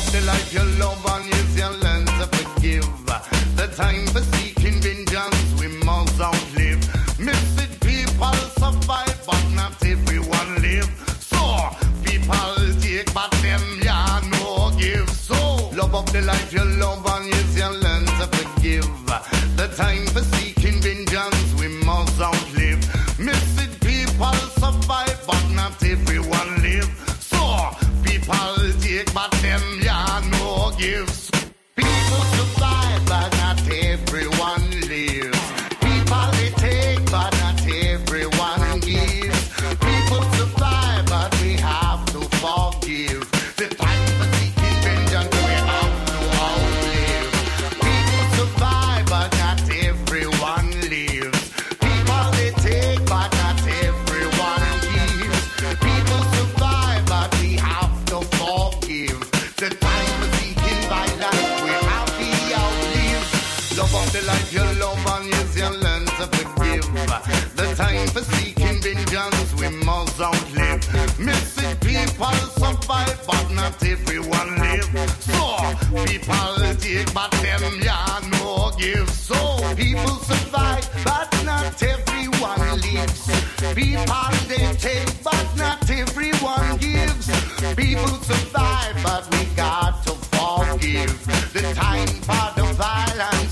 of the life you love and use your learn to forgive. The time for seeking vengeance we must outlive. Missing people survive but not everyone live. So people take but them ya no give. So love of the life you love and use your learn to forgive. The time for seeking vengeance we must outlive. Missing people survive but not everyone live. So people take but them ya no gives. People survive but not everyone lives. People they take but not everyone gives. People survive but we have to forgive. The time for seeking vengeance we have to outlive. People survive but not everyone lives. People they take but not everyone gives. People survive but we have to forgive. The time for seeking violence we have to outlive. Love of the life you love and use you learn to forgive. The time for seeking vengeance we must outlive. Missing people survive but not everyone live. So people take but them ya no give. So people survive but not everyone lives. People they take but not everyone gives. People survive but we got to forgive. The time for the violence